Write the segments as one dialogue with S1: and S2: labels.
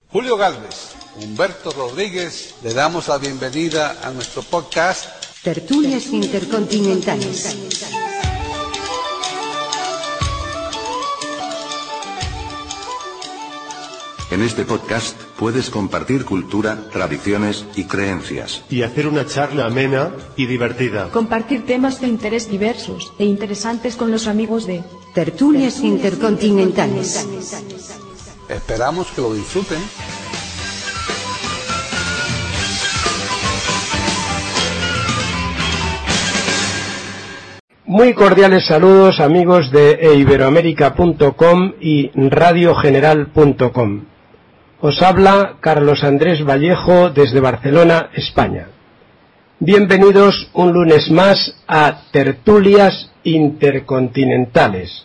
S1: Julio Gálvez, Humberto Rodríguez, le damos la bienvenida a nuestro podcast
S2: Tertulias Intercontinentales.
S3: En este podcast puedes compartir cultura, tradiciones y creencias.
S4: Y hacer una charla amena y divertida.
S5: Compartir temas de interés diversos e interesantes con los amigos de
S2: Tertulias Intercontinentales.
S1: Esperamos que lo disfruten.
S6: Muy cordiales saludos, amigos de iberoamerica.com y radiogeneral.com. Os habla Carlos Andrés Vallejo desde Barcelona, España. Bienvenidos un lunes más a Tertulias Intercontinentales.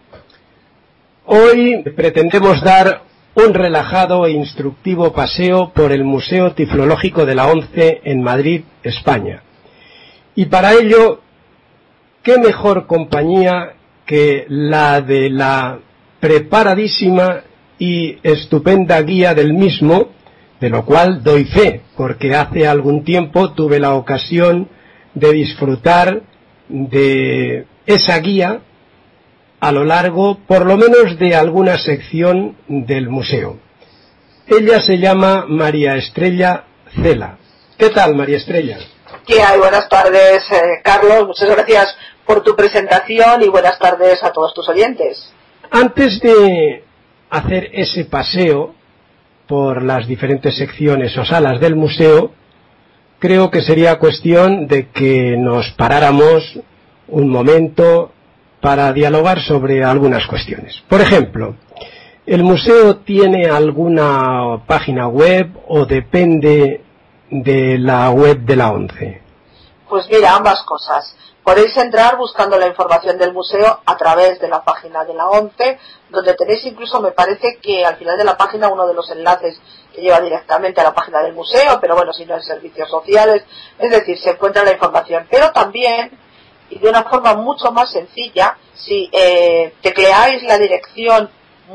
S6: Hoy pretendemos dar un relajado e instructivo paseo por el Museo Tiflológico de la ONCE en Madrid, España. Y para ello, ¿qué mejor compañía que la de la preparadísima y estupenda guía del mismo, de lo cual doy fe, porque hace algún tiempo tuve la ocasión de disfrutar de esa guía a lo largo, por lo menos, de alguna sección del museo. Ella se llama María Estrella Cela. ¿Qué tal, María Estrella?
S7: ¿Qué hay? Buenas tardes, Carlos. Muchas gracias por tu presentación y buenas tardes a todos tus oyentes.
S6: Antes de hacer ese paseo por las diferentes secciones o salas del museo, creo que sería cuestión de que nos paráramos un momento para dialogar sobre algunas cuestiones. Por ejemplo, ¿el museo tiene alguna página web o depende de la web de la ONCE?
S7: Pues mira, ambas cosas. Podéis entrar buscando la información del museo a través de la página de la ONCE, donde tenéis incluso, me parece que al final de la página, uno de los enlaces que lleva directamente a la página del museo, pero bueno, si no en servicios sociales, es decir, se encuentra la información. Pero también, y de una forma mucho más sencilla, si tecleáis la dirección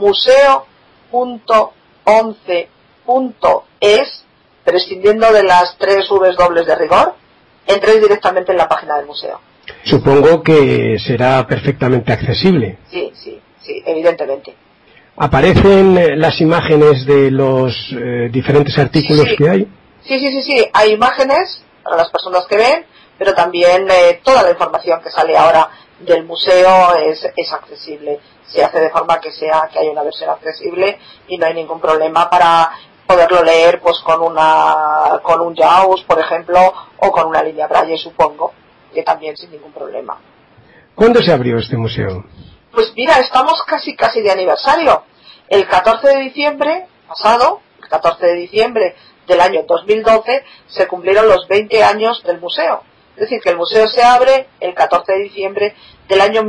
S7: museo.once.es, prescindiendo de las 3 V's dobles de rigor, entréis directamente en la página del museo.
S6: Supongo que será perfectamente accesible.
S7: Sí, evidentemente.
S6: ¿Aparecen las imágenes de los diferentes artículos que hay?
S7: Sí, hay imágenes para las personas que ven, pero también toda la información que sale ahora del museo es accesible. Se hace de forma que haya una versión accesible y no hay ningún problema para poderlo leer pues con un JAWS, por ejemplo, o con una línea Braille, supongo, que también sin ningún problema.
S6: ¿Cuándo se abrió este museo?
S7: Pues mira, estamos casi de aniversario. El 14 de diciembre pasado, el 14 de diciembre del año 2012, se cumplieron los 20 años del museo. Es decir, que el museo se abre el 14 de diciembre del año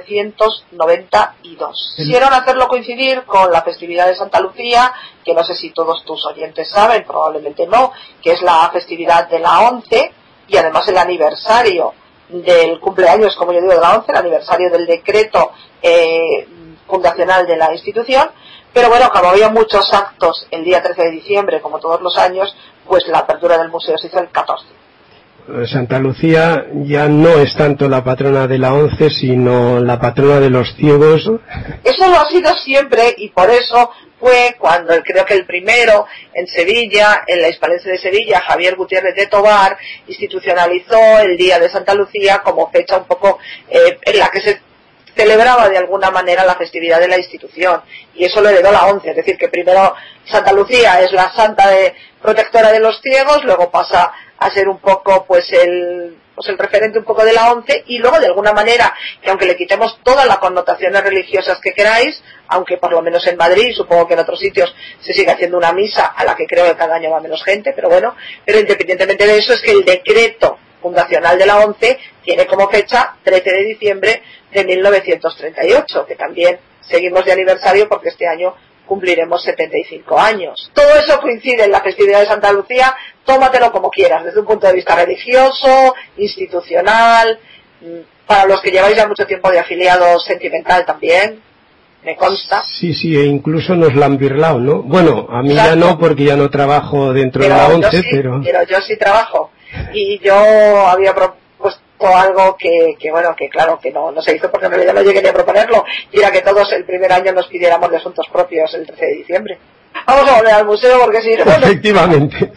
S7: 1992. Quisieron hacerlo coincidir con la festividad de Santa Lucía, que no sé si todos tus oyentes saben, probablemente no, que es la festividad de la ONCE, y además el aniversario del cumpleaños, como yo digo, de la ONCE, el aniversario del decreto fundacional de la institución. Pero bueno, como había muchos actos el día 13 de diciembre, como todos los años, pues la apertura del museo se hizo el 14.
S6: Santa Lucía ya no es tanto la patrona de la ONCE, sino la patrona de los ciegos.
S7: Eso lo ha sido siempre, y por eso fue cuando creo que el primero en Sevilla, en la Hispalense de Sevilla, Javier Gutiérrez de Tobar, institucionalizó el Día de Santa Lucía como fecha un poco en la que se celebraba de alguna manera la festividad de la institución, y eso lo heredó la ONCE. Es decir, que primero Santa Lucía es la santa protectora de los ciegos, luego pasa a ser un poco pues el referente un poco de la ONCE, y luego de alguna manera, que aunque le quitemos todas las connotaciones religiosas que queráis, aunque por lo menos en Madrid, supongo que en otros sitios se sigue haciendo una misa a la que creo que cada año va menos gente, pero bueno, pero independientemente de eso, es que el decreto fundacional de la ONCE tiene como fecha 13 de diciembre de 1938, que también seguimos de aniversario porque este año cumpliremos 75 años. Todo eso coincide en la festividad de Santa Lucía, tómatelo como quieras, desde un punto de vista religioso, institucional, para los que lleváis ya mucho tiempo de afiliados, sentimental también. me consta.
S6: Sí, e incluso nos la han birlado, ¿no? Bueno, a mí
S7: Exacto.
S6: ya no, porque ya no trabajo dentro de la ONCE, pero
S7: yo sí trabajo. Y yo había propuesto algo que claro, que no se hizo, porque en realidad no llegué ni a proponerlo, y era que todos el primer año nos pidiéramos de asuntos propios el 13 de diciembre. Vamos a volver al museo, porque si no...
S6: Efectivamente.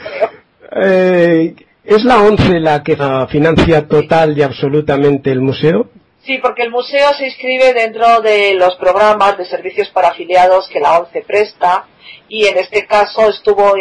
S6: ¿Es la ONCE la que financia total y absolutamente el museo?
S7: Sí, porque el museo se inscribe dentro de los programas de servicios para afiliados que la ONCE presta, y en este caso estuvo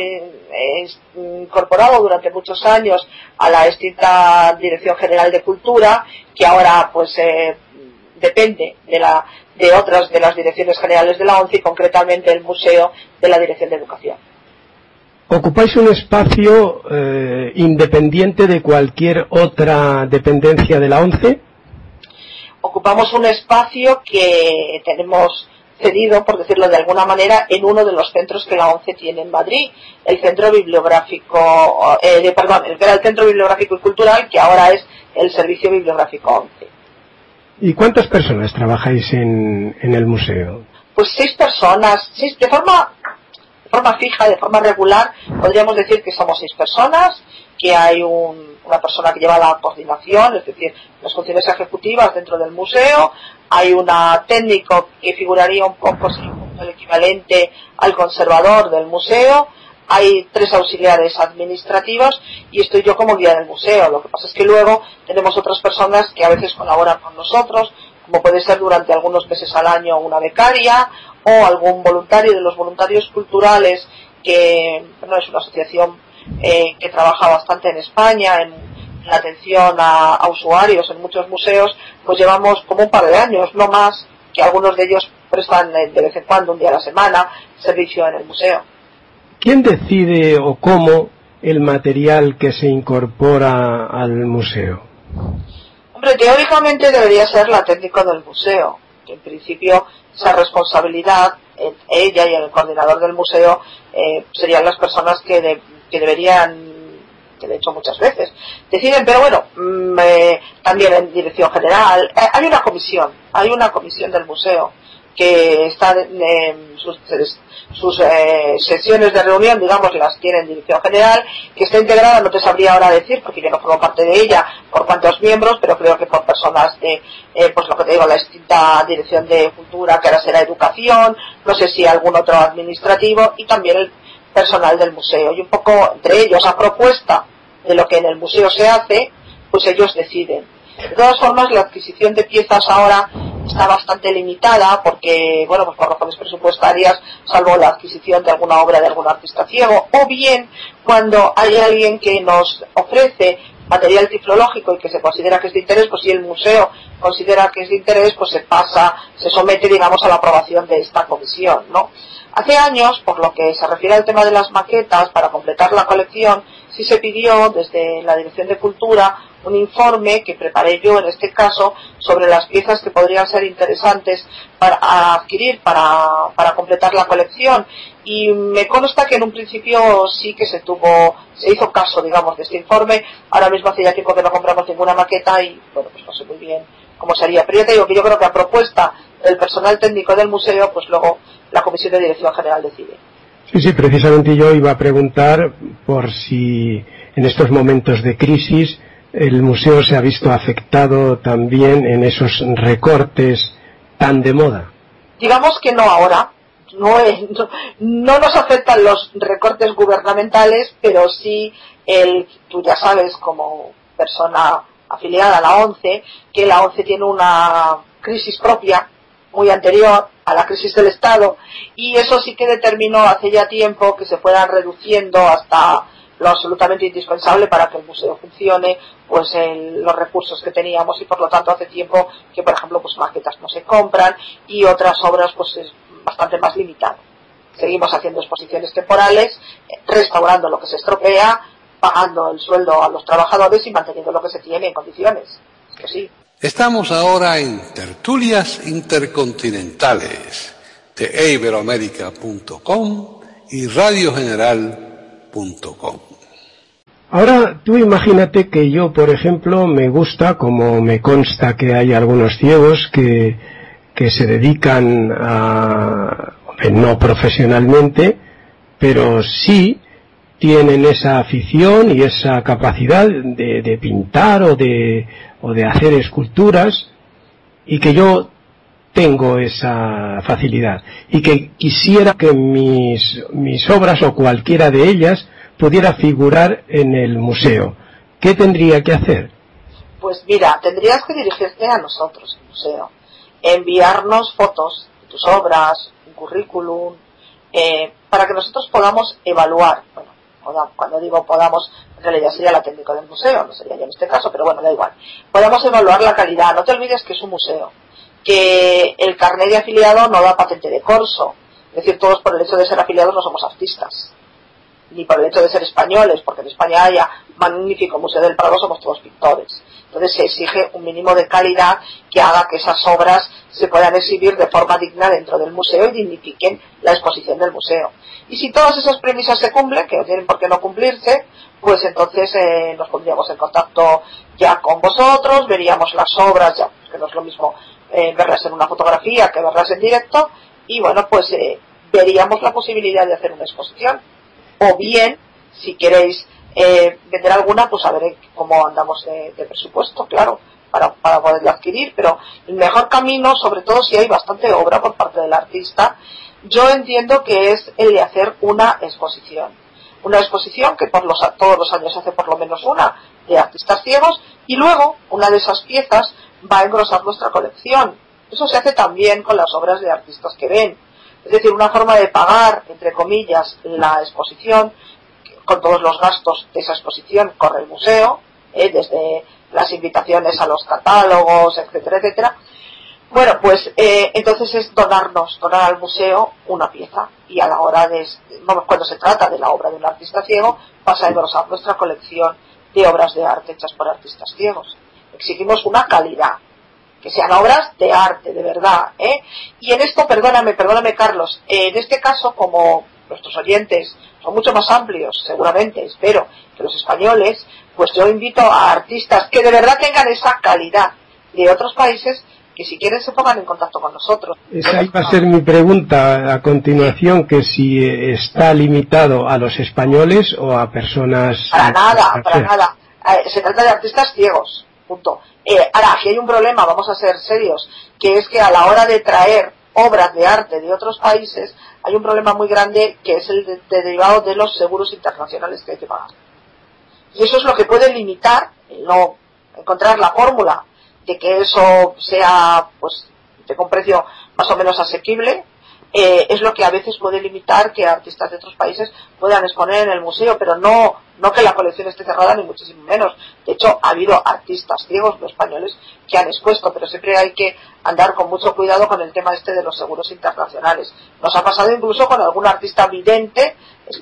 S7: incorporado durante muchos años a la extinta Dirección General de Cultura, que ahora pues depende de otras de las direcciones generales de la ONCE, y concretamente el museo de la Dirección de Educación.
S6: ¿Ocupáis un espacio independiente de cualquier otra dependencia de la ONCE?
S7: Ocupamos un espacio que tenemos cedido, por decirlo de alguna manera, en uno de los centros que la ONCE tiene en Madrid, el Centro Bibliográfico, el que era el Centro Bibliográfico y Cultural, que ahora es el Servicio Bibliográfico ONCE.
S6: ¿Y cuántas personas trabajáis en el museo?
S7: Pues 6 personas, de forma fija, de forma regular, podríamos decir que somos 6 personas, que hay una persona que lleva la coordinación, es decir, las funciones ejecutivas dentro del museo, hay una técnico que figuraría un poco el equivalente al conservador del museo, hay 3 auxiliares administrativos y estoy yo como guía del museo. Lo que pasa es que luego tenemos otras personas que a veces colaboran con nosotros, como puede ser durante algunos meses al año una becaria o algún voluntario de los voluntarios culturales, que es una asociación que trabaja bastante en España en la atención a usuarios en muchos museos. Pues llevamos como un par de años, no más, que algunos de ellos prestan de vez en cuando, un día a la semana, servicio en el museo.
S6: ¿Quién decide o cómo el material que se incorpora al museo?
S7: Hombre, teóricamente debería ser la técnica del museo, que en principio esa responsabilidad, ella y el coordinador del museo, serían las personas que deberían, que de hecho muchas veces deciden, pero bueno, también en dirección general. Hay una comisión del museo que está sus sesiones de reunión, digamos, las tiene en dirección general, que está integrada, no te sabría ahora decir, porque yo no formo parte de ella, por cuántos miembros, pero creo que por personas de, pues lo que te digo, la extinta Dirección de Cultura, que ahora será Educación, no sé si algún otro administrativo, y también el personal del museo. Y un poco entre ellos, a propuesta de lo que en el museo se hace, pues ellos deciden. De todas formas, la adquisición de piezas ahora está bastante limitada porque, bueno, pues por razones presupuestarias, salvo la adquisición de alguna obra de algún artista ciego, o bien cuando hay alguien que nos ofrece material tiflológico y que se considera que es de interés, pues si el museo considera que es de interés, pues se somete, digamos, a la aprobación de esta comisión, ¿no? Hace años, por lo que se refiere al tema de las maquetas, para completar la colección, sí se pidió desde la Dirección de Cultura un informe que preparé yo en este caso sobre las piezas que podrían ser interesantes para adquirir para completar la colección, y me consta que en un principio sí que se hizo caso, digamos, de este informe. Ahora mismo hace ya tiempo que no compramos ninguna maqueta y bueno, pues no sé muy bien cómo sería, pero ya te digo que yo creo que a propuesta del personal técnico del museo, pues luego la Comisión de Dirección General decide.
S6: Sí, precisamente yo iba a preguntar por si en estos momentos de crisis el museo se ha visto afectado también en esos recortes tan de moda.
S7: Digamos que no ahora, no nos afectan los recortes gubernamentales, pero sí tú ya sabes, como persona afiliada a la ONCE, que la ONCE tiene una crisis propia muy anterior a la crisis del Estado, y eso sí que determinó hace ya tiempo que se fueran reduciendo hasta lo absolutamente indispensable para que el museo funcione, pues los recursos que teníamos, y por lo tanto hace tiempo que, por ejemplo, pues maquetas no se compran y otras obras pues es bastante más limitado. Seguimos haciendo exposiciones temporales, restaurando lo que se estropea, pagando el sueldo a los trabajadores y manteniendo lo que se tiene en condiciones. Es que sí.
S1: Estamos ahora en Tertulias Intercontinentales de iberoamerica.com y radiogeneral.com.
S6: Ahora, tú imagínate que yo, por ejemplo, me gusta, como me consta que hay algunos ciegos que que se dedican a, no profesionalmente, pero sí tienen esa afición y esa capacidad de pintar o de hacer esculturas, y que yo tengo esa facilidad y que quisiera que mis obras o cualquiera de ellas pudiera figurar en el museo. ¿Qué tendría que hacer?
S7: Pues mira, tendrías que dirigirte a nosotros, el museo, enviarnos fotos de tus obras, un currículum, para que nosotros podamos evaluar. Bueno, cuando digo podamos, en realidad sería la técnica del museo, no sería yo en este caso, pero bueno, da igual. Podamos evaluar la calidad. No te olvides que es un museo, que el carnet de afiliado no da patente de corso. Es decir, todos por el hecho de ser afiliados no somos artistas, ni por el hecho de ser españoles, porque en España hay magnífico Museo del Prado, somos todos pintores. Entonces se exige un mínimo de calidad que haga que esas obras se puedan exhibir de forma digna dentro del museo y dignifiquen la exposición del museo. Y si todas esas premisas se cumplen, que no tienen por qué no cumplirse, pues entonces nos pondríamos en contacto ya con vosotros, veríamos las obras, ya que no es lo mismo verlas en una fotografía que verlas en directo, y bueno, pues veríamos la posibilidad de hacer una exposición. O bien, si queréis vender alguna, pues a ver cómo andamos de presupuesto, claro, para poderla adquirir. Pero el mejor camino, sobre todo si hay bastante obra por parte del artista, yo entiendo que es el de hacer una exposición. Una exposición que todos los años se hace por lo menos una de artistas ciegos, y luego una de esas piezas va a engrosar nuestra colección. Eso se hace también con las obras de artistas que ven. Es decir, una forma de pagar, entre comillas, la exposición, con todos los gastos de esa exposición corre el museo, desde las invitaciones a los catálogos, etcétera, etcétera. Bueno, pues entonces es donar al museo una pieza, y a la hora cuando se trata de la obra de un artista ciego, pasa a engrosar nuestra colección de obras de arte hechas por artistas ciegos. Exigimos una calidad, que sean obras de arte, de verdad, Y en esto, perdóname Carlos, en este caso, como nuestros oyentes son mucho más amplios, seguramente, espero, que los españoles, pues yo invito a artistas que de verdad tengan esa calidad de otros países, que si quieren se pongan en contacto con nosotros.
S6: Esa iba a ser mi pregunta a continuación, que si está limitado a los españoles o a personas...
S7: Para nada. Se trata de artistas ciegos, punto. Ahora, aquí hay un problema, vamos a ser serios, que es que a la hora de traer obras de arte de otros países, hay un problema muy grande, que es el derivado de los seguros internacionales que hay que pagar. Y eso es lo que puede limitar, no encontrar la fórmula de que eso sea, pues, de un precio más o menos asequible, es lo que a veces puede limitar que artistas de otros países puedan exponer en el museo, pero no que la colección esté cerrada, ni muchísimo menos. De hecho, ha habido artistas ciegos, no españoles, que han expuesto, pero siempre hay que andar con mucho cuidado con el tema de los seguros internacionales. Nos ha pasado incluso con algún artista vidente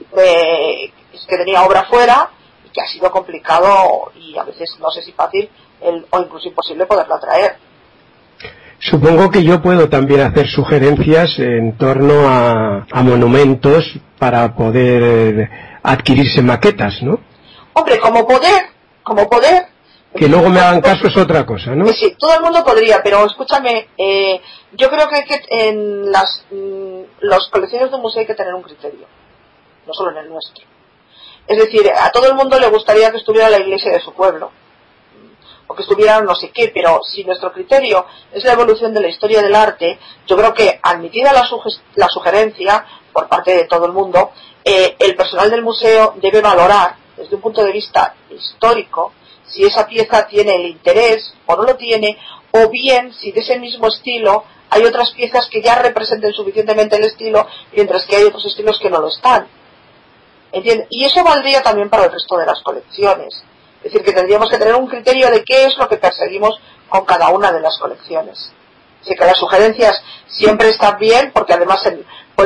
S7: que tenía obra fuera, y que ha sido complicado y a veces no sé si fácil o incluso imposible poderla traer.
S6: Supongo que yo puedo también hacer sugerencias en torno a monumentos para poder adquirirse maquetas, ¿no?
S7: Hombre, como poder.
S6: Que luego me hagan caso es otra cosa, ¿no?
S7: Sí, todo el mundo podría, pero escúchame, yo creo que en las colecciones de un museo hay que tener un criterio, no solo en el nuestro. Es decir, a todo el mundo le gustaría que estuviera la iglesia de su pueblo, o que estuviera no sé qué, pero si nuestro criterio es la evolución de la historia del arte, yo creo que, admitida la sugerencia por parte de todo el mundo, el personal del museo debe valorar, desde un punto de vista histórico, si esa pieza tiene el interés o no lo tiene, o bien si de ese mismo estilo hay otras piezas que ya representen suficientemente el estilo, mientras que hay otros estilos que no lo están. ¿Entiendes? Y eso valdría también para el resto de las colecciones. Es decir, que tendríamos que tener un criterio de qué es lo que perseguimos con cada una de las colecciones. Así que las sugerencias siempre están bien, porque además se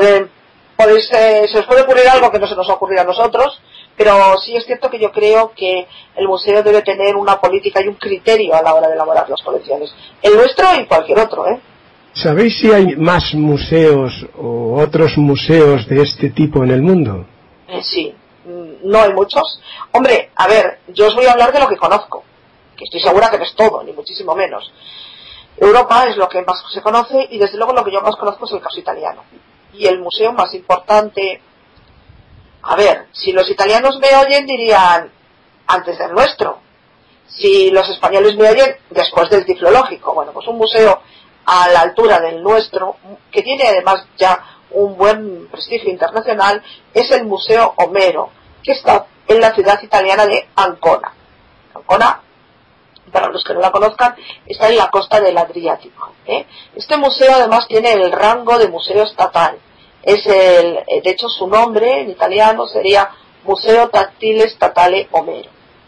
S7: os puede ocurrir algo que no se nos ha ocurrido a nosotros, pero sí es cierto que yo creo que el museo debe tener una política y un criterio a la hora de elaborar las colecciones. El nuestro y cualquier otro,
S6: ¿Sabéis si hay más museos o otros museos de este tipo en el mundo?
S7: Sí. No hay muchos. Hombre, a ver, yo os voy a hablar de lo que conozco, que estoy segura que no es todo, ni muchísimo menos. Europa es lo que más se conoce, y desde luego lo que yo más conozco es el caso italiano. Y el museo más importante, a ver, si los italianos me oyen dirían antes del nuestro, si los españoles me oyen después del Tiflológico. Bueno, pues un museo a la altura del nuestro, que tiene además ya un buen prestigio internacional, es el Museo Homero, que está en la ciudad italiana de Ancona. Ancona, para los que no la conozcan, está en la costa del Adriático. Este museo además tiene el rango de museo estatal. De hecho, su nombre en italiano sería Museo Tattile Statale Homero.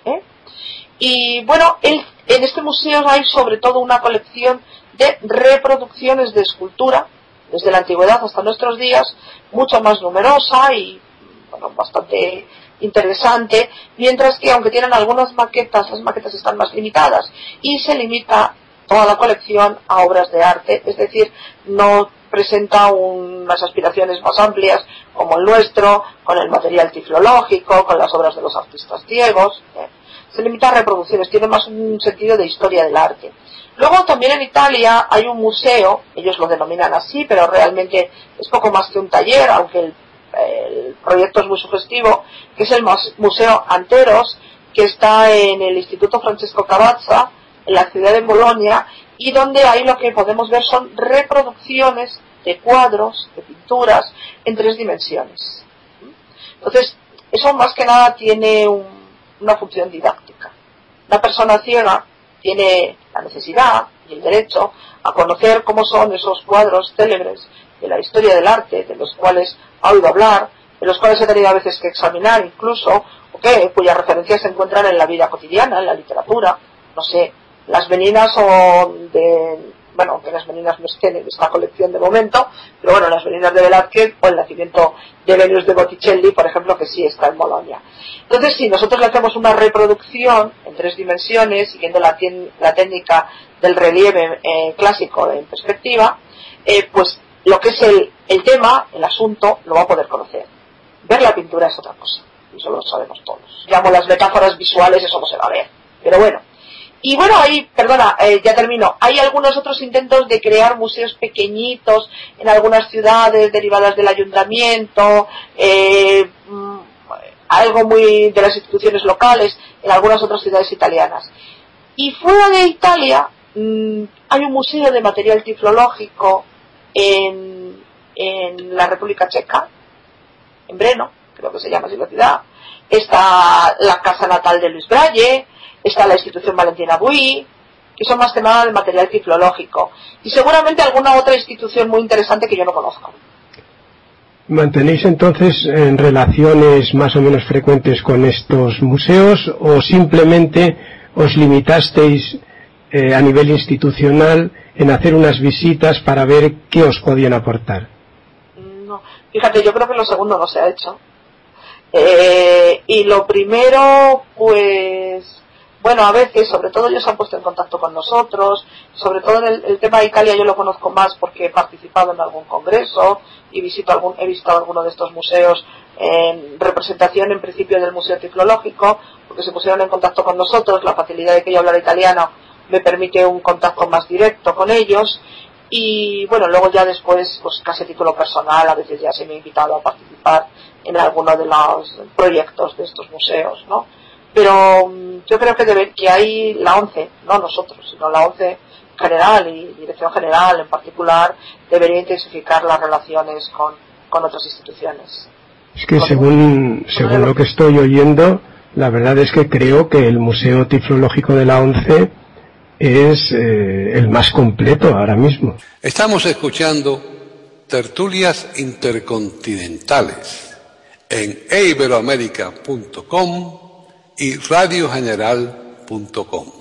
S7: Y bueno, en este museo hay sobre todo una colección de reproducciones de escultura, desde la antigüedad hasta nuestros días, mucho más numerosa y bueno, bastante interesante, mientras que aunque tienen algunas maquetas, las maquetas están más limitadas y se limita toda la colección a obras de arte, es decir, no presenta unas aspiraciones más amplias como el nuestro, con el material tiflológico, con las obras de los artistas ciegos. Se limita a reproducciones, tiene más un sentido de historia del arte. Luego también en Italia hay un museo, ellos lo denominan así, pero realmente es poco más que un taller, aunque el proyecto es muy sugestivo, que es el Museo Anteros, que está en el Instituto Francesco Cavazza, en la ciudad de Bolonia, y donde ahí lo que podemos ver son reproducciones de cuadros, de pinturas, en 3 dimensiones. Entonces, eso más que nada tiene una función didáctica. Una persona ciega tiene la necesidad y el derecho a conocer cómo son esos cuadros célebres de la historia del arte, de los cuales ha oído hablar, de los cuales ha tenido a veces que examinar incluso, cuyas referencias se encuentran en la vida cotidiana, en la literatura, no sé, las Meninas que las Meninas no estén en esta colección de momento, pero bueno, las Meninas de Velázquez o el nacimiento de Venus de Botticelli, por ejemplo, que sí está en Bolonia. Entonces, si nosotros le hacemos una reproducción en 3 dimensiones, siguiendo la técnica del relieve clásico en perspectiva, pues lo que es el tema, el asunto, lo va a poder conocer. Ver la pintura es otra cosa, y eso lo sabemos todos. Llamo las metáforas visuales, eso no se va a ver, pero bueno. Y bueno, ya termino. Hay algunos otros intentos de crear museos pequeñitos en algunas ciudades derivadas del ayuntamiento, algo muy de las instituciones locales en algunas otras ciudades italianas. Y fuera de Italia hay un museo de material tiflológico en la República Checa, en Brno, creo que se llama así la ciudad. Está la casa natal de Luis Braille, está la institución Valentina Bui, que son más que nada de material tiflológico, y seguramente alguna otra institución muy interesante que yo no conozco.
S6: ¿Mantenéis entonces en relaciones más o menos frecuentes con estos museos o simplemente os limitasteis a nivel institucional en hacer unas visitas para ver qué os podían aportar?
S7: No, fíjate, yo creo que lo segundo no se ha hecho. Y lo primero, pues bueno, a veces, sobre todo ellos se han puesto en contacto con nosotros, sobre todo en el tema de Italia yo lo conozco más porque he participado en algún congreso y he visitado alguno de estos museos en representación en principio del Museo Tiflológico, porque se pusieron en contacto con nosotros, la facilidad de que yo hablara italiano me permite un contacto más directo con ellos, y bueno, luego ya después, pues casi a título personal, a veces ya se me ha invitado a participar en alguno de los proyectos de estos museos, ¿no? Pero yo creo que hay la ONCE, no nosotros, sino la ONCE general y Dirección General en particular, debería intensificar las relaciones con otras instituciones.
S6: Es que según lo que estoy oyendo, la verdad es que creo que el Museo Tiflológico de la ONCE es el más completo ahora mismo.
S1: Estamos escuchando tertulias intercontinentales en iberoamerica.com y radiogeneral.com.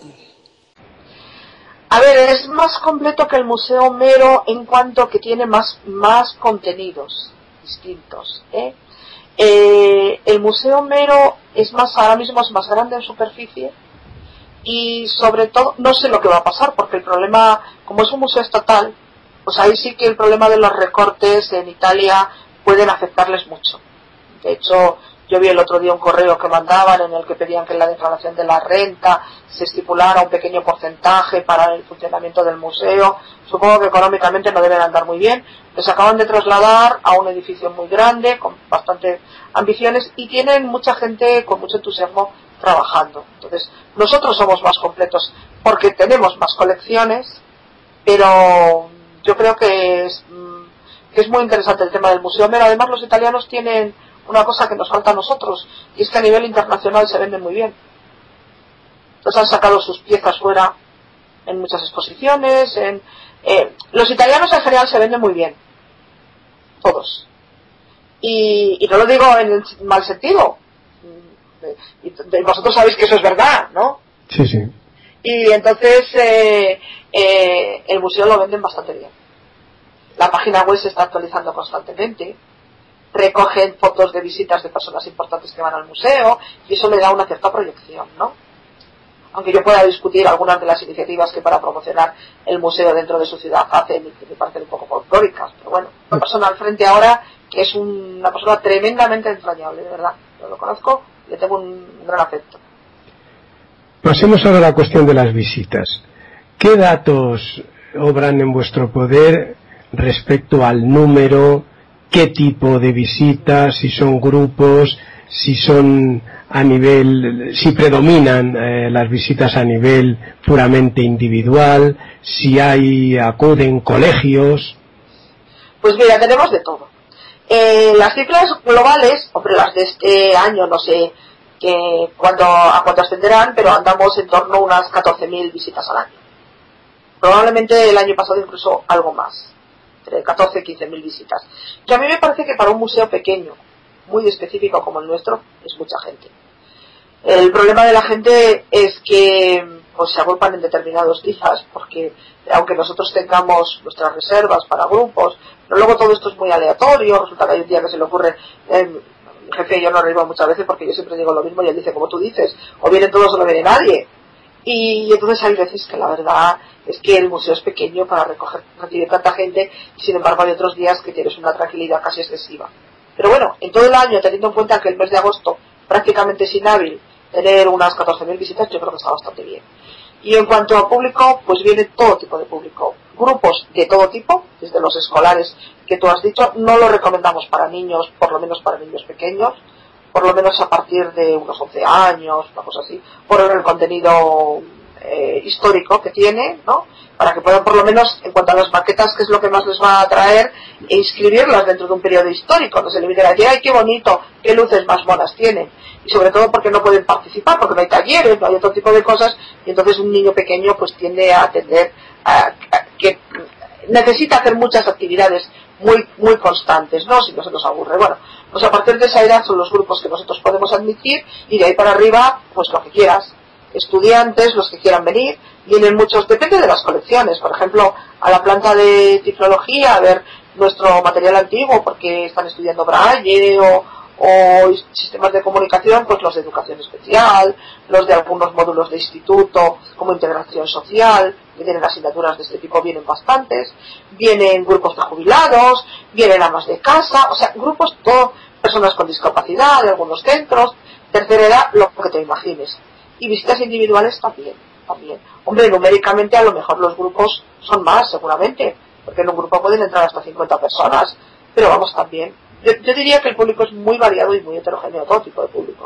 S7: A ver, es más completo que el Museo Homero en cuanto que tiene más contenidos distintos. El Museo Homero ahora mismo es más grande en superficie y sobre todo, no sé lo que va a pasar porque el problema, como es un museo estatal, pues ahí sí que el problema de los recortes en Italia pueden afectarles mucho. De hecho, Yo vi el otro día un correo que mandaban en el que pedían que en la declaración de la renta se estipulara un pequeño porcentaje para el funcionamiento del museo. Supongo que económicamente no deben andar muy bien. Les acaban de trasladar a un edificio muy grande, con bastantes ambiciones, y tienen mucha gente con mucho entusiasmo trabajando. Entonces, nosotros somos más completos porque tenemos más colecciones, pero yo creo que es muy interesante el tema del museo. Pero además los italianos tienen una cosa que nos falta a nosotros, y es que a nivel internacional se venden muy bien. Entonces han sacado sus piezas fuera en muchas exposiciones. Los italianos en general se venden muy bien, todos. Y no lo digo en el mal sentido. Y vosotros sabéis que eso es verdad, ¿no?
S6: Sí, sí.
S7: Y entonces el museo lo venden bastante bien. La página web se está actualizando constantemente. Recogen fotos de visitas de personas importantes que van al museo, y eso le da una cierta proyección, ¿no? Aunque yo pueda discutir algunas de las iniciativas que para promocionar el museo dentro de su ciudad hacen, y que me parecen un poco folclóricas, pero bueno, una persona al frente ahora que es una persona tremendamente entrañable, de verdad. Yo lo conozco, le tengo un gran afecto.
S6: Pasemos ahora a la cuestión de las visitas. ¿Qué datos obran en vuestro poder respecto al número? ¿Qué tipo de visitas? Si son grupos, si son a nivel, si predominan las visitas a nivel puramente individual, si acuden colegios.
S7: Pues mira, tenemos de todo. Las cifras globales, hombre, las de este año no sé a cuánto ascenderán, pero andamos en torno a unas 14.000 visitas al año. Probablemente el año pasado incluso algo más, entre 14 y 15.000 visitas. Y a mí me parece que para un museo pequeño, muy específico como el nuestro, es mucha gente. El problema de la gente es que pues se agrupan en determinados días, porque aunque nosotros tengamos nuestras reservas para grupos, pero luego todo esto es muy aleatorio. Resulta que hay un día que se le ocurre, mi jefe y yo nos reímos muchas veces porque yo siempre digo lo mismo y él dice como tú dices, o vienen todos o no viene nadie. Y entonces hay veces que la verdad es que el museo es pequeño para recibir tanta gente, y sin embargo hay otros días que tienes una tranquilidad casi excesiva. Pero bueno, en todo el año, teniendo en cuenta que el mes de agosto prácticamente es inhábil, tener unas 14.000 visitas yo creo que está bastante bien. Y en cuanto a público, pues viene todo tipo de público. Grupos de todo tipo, desde los escolares que tú has dicho, no lo recomendamos para niños, por lo menos para niños pequeños, por lo menos a partir de unos 11 años, una cosa así, por el contenido histórico que tiene, ¿no? Para que puedan por lo menos, en cuanto a las maquetas, que es lo que más les va a atraer, e inscribirlas dentro de un periodo histórico, no se limiten a decir, ¡ay, qué bonito! ¡Qué luces más monas tienen! Y sobre todo porque no pueden participar, porque no hay talleres, no hay otro tipo de cosas, y entonces un niño pequeño pues tiende a atender que necesita hacer muchas actividades muy constantes, ¿no? Si no se nos aburre. Bueno, pues a partir de esa edad son los grupos que nosotros podemos admitir, y de ahí para arriba, pues lo que quieras. Estudiantes, los que quieran venir, vienen muchos, depende de las colecciones. Por ejemplo, a la planta de tiflología a ver nuestro material antiguo porque están estudiando braille o sistemas de comunicación, pues los de educación especial, los de algunos módulos de instituto como integración social, que tienen asignaturas de este tipo, vienen bastantes. Vienen grupos de jubilados, vienen amas de casa, o sea, grupos, todo, personas con discapacidad de algunos centros, tercera edad, lo que te imagines. Y visitas individuales también. Hombre, numéricamente a lo mejor los grupos son más, seguramente, porque en un grupo pueden entrar hasta 50 personas, pero vamos, también. Yo diría que el público es muy variado y muy heterogéneo, todo tipo de público.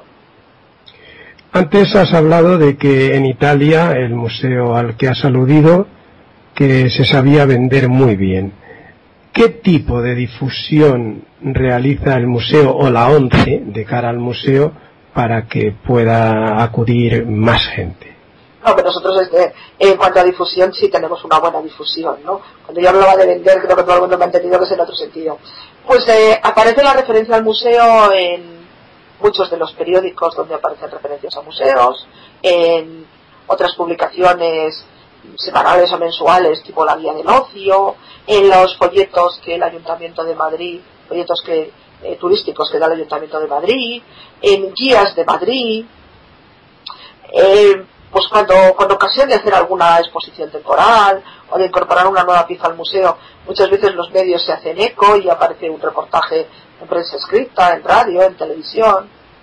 S6: Antes has hablado de que en Italia, el museo al que has aludido, que se sabía vender muy bien. ¿Qué tipo de difusión realiza el museo o la ONCE de cara al museo para que pueda acudir más gente?
S7: No, pero nosotros en cuanto a difusión sí tenemos una buena difusión, ¿no? Cuando yo hablaba de vender, creo que todo el mundo me ha entendido que es en otro sentido. Pues aparece la referencia al museo en muchos de los periódicos donde aparecen referencias a museos, en otras publicaciones semanales o mensuales tipo la Guía del Ocio, en los folletos que el Ayuntamiento de Madrid, folletos turísticos que da el Ayuntamiento de Madrid, en guías de Madrid, pues cuando ocasión de hacer alguna exposición temporal o de incorporar una nueva pieza al museo, muchas veces los medios se hacen eco y aparece un reportaje en prensa escrita, en radio, en televisión.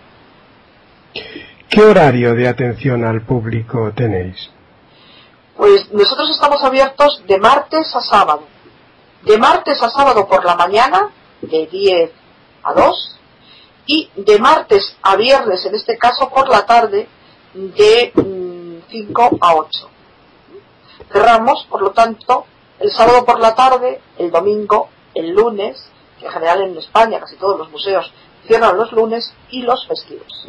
S6: ¿Qué horario de atención al público tenéis?
S7: Pues nosotros estamos abiertos de martes a sábado. De martes a sábado por la mañana, de 10 a 2, y de martes a viernes, en este caso por la tarde, de 5 a 8. Cerramos, por lo tanto, el sábado por la tarde, el domingo, el lunes, que en general en España casi todos los museos cierran los lunes, y los festivos.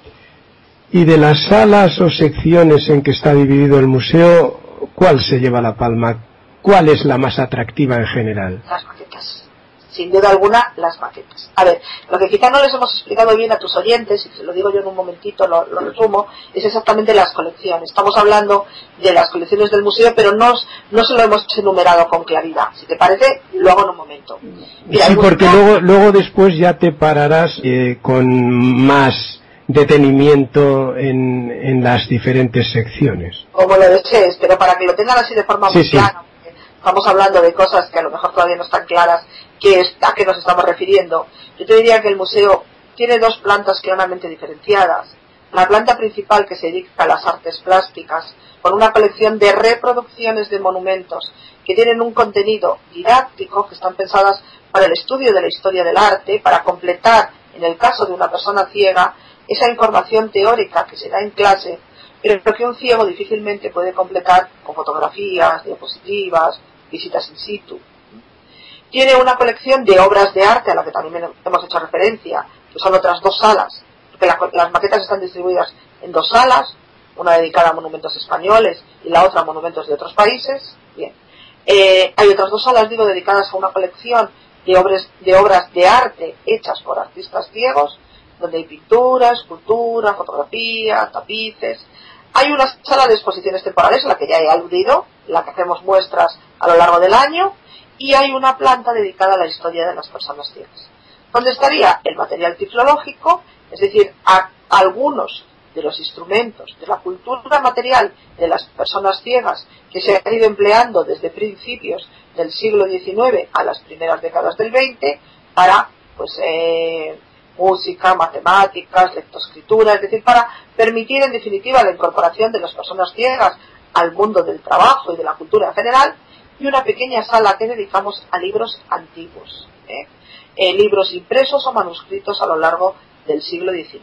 S6: Y de las salas o secciones en que está dividido el museo, ¿cuál se lleva la palma? ¿Cuál es la más atractiva en general?
S7: Las maquetas. Sin duda alguna, las maquetas. A ver, lo que quizá no les hemos explicado bien a tus oyentes, y te lo digo yo en un momentito, lo resumo, es exactamente las colecciones. Estamos hablando de las colecciones del museo, pero no se lo hemos enumerado con claridad. Si te parece, lo hago en un momento. Mira,
S6: sí, porque luego después ya te pararás con más detenimiento en las diferentes secciones.
S7: Como lo desees, pero para que lo tengan así de forma muy clara, estamos hablando de cosas que a lo mejor todavía no están claras a qué nos estamos refiriendo. Yo te diría que el museo tiene dos plantas claramente diferenciadas. La planta principal, que se dedica a las artes plásticas, con una colección de reproducciones de monumentos que tienen un contenido didáctico, que están pensadas para el estudio de la historia del arte, para completar, en el caso de una persona ciega, esa información teórica que se da en clase, pero que un ciego difícilmente puede completar con fotografías, diapositivas, visitas in situ. Tiene una colección de obras de arte a la que también hemos hecho referencia, que son otras dos salas, porque las maquetas están distribuidas en dos salas, una dedicada a monumentos españoles y la otra a monumentos de otros países. Bien, hay otras dos salas, digo, dedicadas a una colección de obras de arte hechas por artistas ciegos, donde hay pintura, escultura, fotografía, tapices. Hay una sala de exposiciones temporales, a la que ya he aludido, en la que hacemos muestras a lo largo del año, y hay una planta dedicada a la historia de las personas ciegas, donde estaría el material tiflológico, es decir, a algunos de los instrumentos de la cultura material de las personas ciegas que se han ido empleando desde principios del siglo XIX a las primeras décadas del XX para, música, matemáticas, lectoescritura, es decir, para permitir en definitiva la incorporación de las personas ciegas al mundo del trabajo y de la cultura en general, y una pequeña sala que dedicamos a libros antiguos, libros impresos o manuscritos a lo largo del siglo XIX.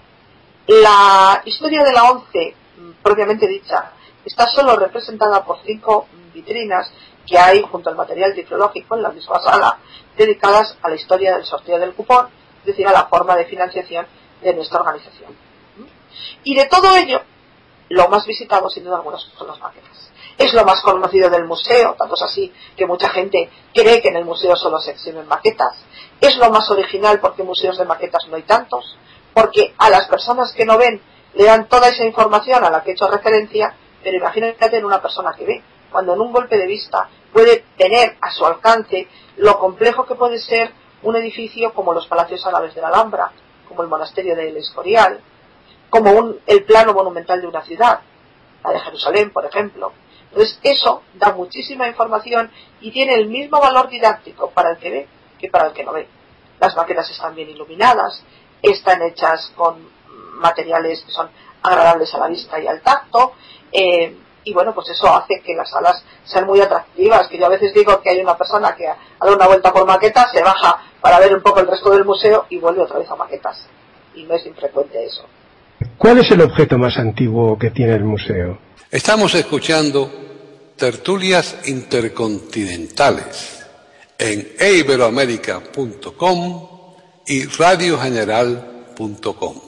S7: La historia de la ONCE, propiamente dicha, está solo representada por 5 vitrinas que hay junto al material tiflológico en la misma sala, dedicadas a la historia del sorteo del cupón, es decir, a la forma de financiación de nuestra organización. Y de todo ello, lo más visitado, sin duda alguna, son las maquetas. Es lo más conocido del museo, tanto es así que mucha gente cree que en el museo solo se exhiben maquetas. Es lo más original porque museos de maquetas no hay tantos, porque a las personas que no ven le dan toda esa información a la que he hecho referencia, pero imagínate en una persona que ve, cuando en un golpe de vista puede tener a su alcance lo complejo que puede ser un edificio como los Palacios Árabes de la Alhambra, como el Monasterio del Escorial, como el plano monumental de una ciudad, la de Jerusalén, por ejemplo. Entonces eso da muchísima información y tiene el mismo valor didáctico para el que ve que para el que no ve. Las maquetas están bien iluminadas, están hechas con materiales que son agradables a la vista y al tacto, y bueno, pues eso hace que las salas sean muy atractivas, que yo a veces digo que hay una persona que ha dado una vuelta por maquetas, se baja para ver un poco el resto del museo y vuelve otra vez a maquetas, y no es infrecuente eso.
S6: ¿Cuál es el objeto más antiguo que tiene el museo?
S1: Estamos escuchando tertulias intercontinentales en eiberoamerica.com y radiogeneral.com.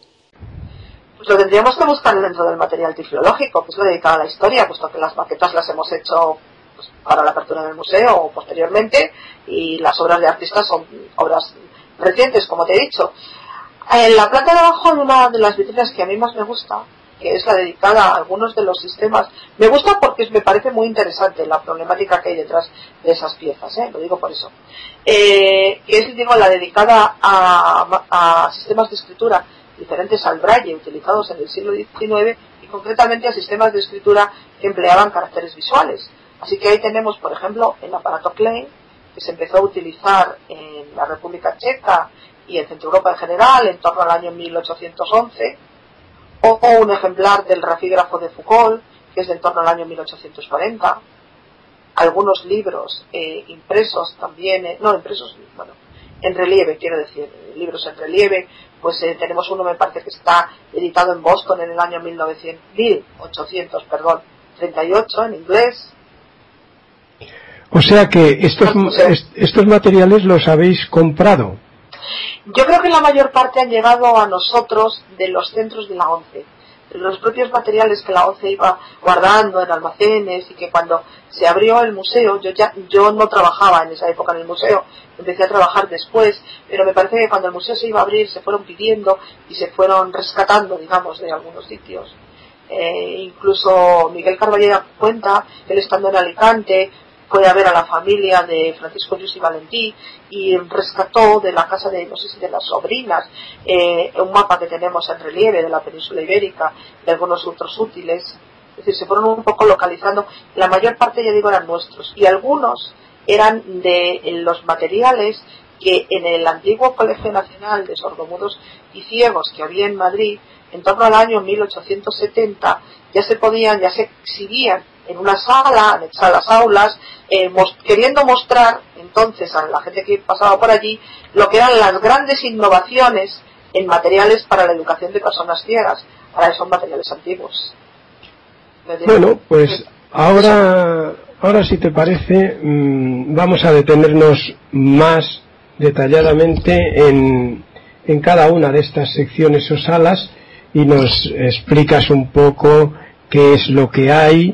S7: Pues lo tendríamos que buscar dentro del material tiflológico, que es lo dedicado a la historia, puesto que las maquetas las hemos hecho para la apertura del museo o posteriormente, y las obras de artistas son obras recientes, como te he dicho. En la planta de abajo hay una de las vitrinas que a mí más me gusta, que es la dedicada a algunos de los sistemas. Me gusta porque me parece muy interesante la problemática que hay detrás de esas piezas, lo digo por eso. Que es, digo, la dedicada a sistemas de escritura diferentes al braille, utilizados en el siglo XIX, y concretamente a sistemas de escritura que empleaban caracteres visuales. Así que ahí tenemos, por ejemplo, el aparato Klein, que se empezó a utilizar en la República Checa y en Centro Europa en general en torno al año 1811, o un ejemplar del rafígrafo de Foucault, que es de en torno al año 1840, algunos libros impresos también, en relieve, quiero decir, libros en relieve, pues tenemos uno, me parece que está editado en Boston en el año 1838 en inglés.
S6: O sea que estos materiales los habéis comprado.
S7: Yo creo que la mayor parte han llegado a nosotros de los centros de la ONCE, de los propios materiales que la ONCE iba guardando en almacenes, y que cuando se abrió el museo, yo no trabajaba en esa época en el museo, empecé a trabajar después, pero me parece que cuando el museo se iba a abrir se fueron pidiendo y se fueron rescatando, digamos, de algunos sitios. Incluso Miguel Carballeda cuenta, él estando en Alicante, fue a ver a la familia de Francisco Lluís y Valentí y rescató de la casa de, no sé si de las sobrinas, un mapa que tenemos en relieve de la península ibérica y algunos otros útiles. Es decir, se fueron un poco localizando. La mayor parte, ya digo, eran nuestros, y algunos eran de los materiales que en el antiguo Colegio Nacional de Sordomudos y Ciegos que había en Madrid, en torno al año 1870, ya se exhibían en una sala, anexada a las aulas, queriendo mostrar entonces a la gente que pasaba por allí lo que eran las grandes innovaciones en materiales para la educación de personas ciegas. Ahora son materiales antiguos.
S6: Bueno, pues ahora si te parece, vamos a detenernos más detalladamente en cada una de estas secciones o salas, y nos explicas un poco qué es lo que hay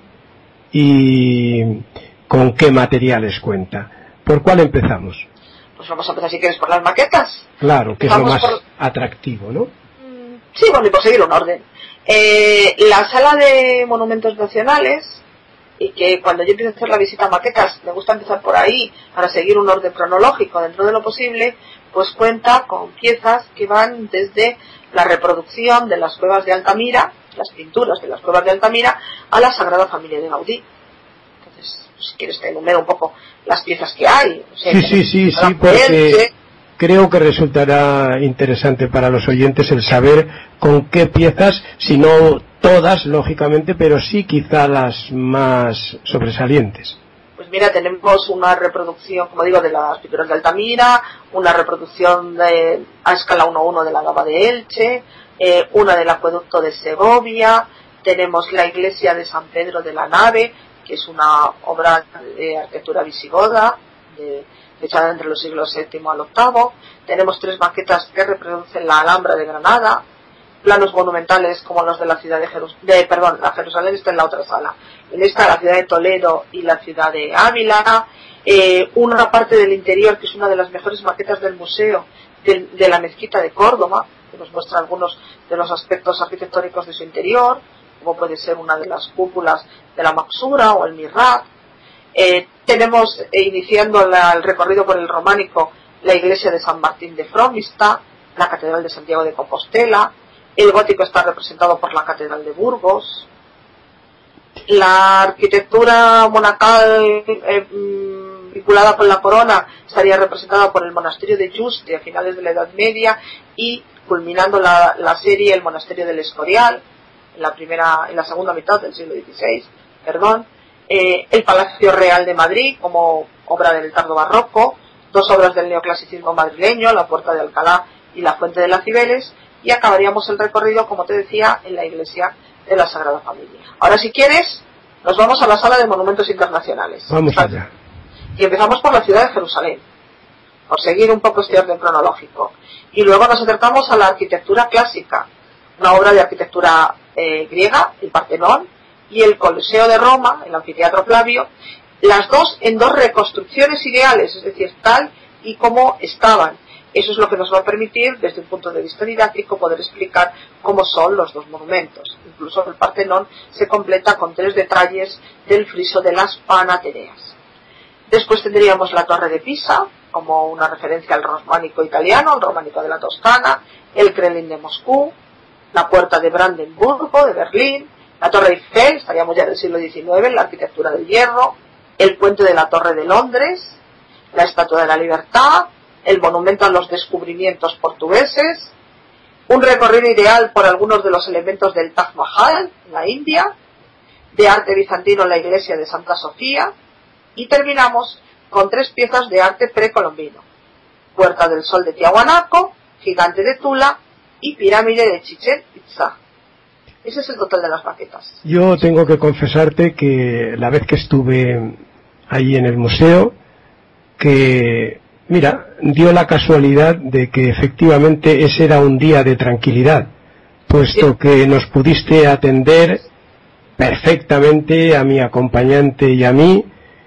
S6: y con qué materiales cuenta. ¿Por cuál empezamos?
S7: Pues vamos a empezar, si quieres, por las maquetas.
S6: Claro, que es lo más atractivo, ¿no?
S7: Sí, bueno, y por seguir un orden. La sala de monumentos nacionales, y que cuando yo empiezo a hacer la visita a maquetas me gusta empezar por ahí para seguir un orden cronológico dentro de lo posible, pues cuenta con piezas que van desde la reproducción de las cuevas de Altamira, las pinturas de las cuevas de Altamira, a la Sagrada Familia de Gaudí. Entonces, si quieres te enumero un poco las piezas que hay. O sea,
S6: sí, porque creo que resultará interesante para los oyentes el saber con qué piezas, si no todas, lógicamente, pero sí quizá las más sobresalientes.
S7: Pues mira, tenemos una reproducción, como digo, de las pinturas de Altamira, una reproducción a escala 1:1 de la Gaba de Elche, una del acueducto de Segovia, tenemos la iglesia de San Pedro de la Nave, que es una obra de arquitectura visigoda, fechada entre los siglos VII al VIII, tenemos 3 maquetas que reproducen la Alhambra de Granada, planos monumentales como los de la ciudad de Jerusalén está en la otra sala, en esta la ciudad de Toledo y la ciudad de Ávila, una parte del interior que es una de las mejores maquetas del museo de la mezquita de Córdoba, que nos muestra algunos de los aspectos arquitectónicos de su interior, como puede ser una de las cúpulas de la Maxura o el Mihrab. Tenemos, iniciando el recorrido por el románico, la iglesia de San Martín de Fromista, la catedral de Santiago de Compostela. El gótico está representado por la catedral de Burgos. La arquitectura monacal vinculada con la corona estaría representada por el monasterio de Juste a finales de la Edad Media, y culminando la serie el monasterio del Escorial en la segunda mitad del siglo XVI. El Palacio Real de Madrid como obra del tardo barroco, 2 obras del neoclasicismo madrileño, la Puerta de Alcalá y la Fuente de las Cibeles, y acabaríamos el recorrido, como te decía, en la iglesia de la Sagrada Familia. Ahora, si quieres, nos vamos a la sala de monumentos internacionales.
S6: Vamos allá.
S7: Y empezamos por la ciudad de Jerusalén, por seguir un poco este orden cronológico. Y luego nos acercamos a la arquitectura clásica, una obra de arquitectura griega, el Partenón, y el Coliseo de Roma, el Anfiteatro Flavio, las dos en 2 reconstrucciones ideales, es decir, tal y como estaban. Eso es lo que nos va a permitir, desde un punto de vista didáctico, poder explicar cómo son los 2 monumentos. Incluso el Partenón se completa con 3 detalles del friso de las Panateneas. Después tendríamos la Torre de Pisa, como una referencia al románico italiano, al románico de la Toscana, el Kremlin de Moscú, la Puerta de Brandenburgo, de Berlín, la Torre Eiffel, estaríamos ya del siglo XIX, la arquitectura del hierro, el Puente de la Torre de Londres, la Estatua de la Libertad, el monumento a los descubrimientos portugueses, un recorrido ideal por algunos de los elementos del Taj Mahal en la India, de arte bizantino en la iglesia de Santa Sofía, y terminamos con 3 piezas de arte precolombino: Puerta del Sol de Tiahuanaco, Gigante de Tula y Pirámide de Chichén Itzá. Ese es el total de las maquetas.
S6: Yo tengo que confesarte que la vez que estuve ahí en el museo, que, mira, dio la casualidad de que efectivamente ese era un día de tranquilidad, puesto que nos pudiste atender perfectamente a mi acompañante y a mí,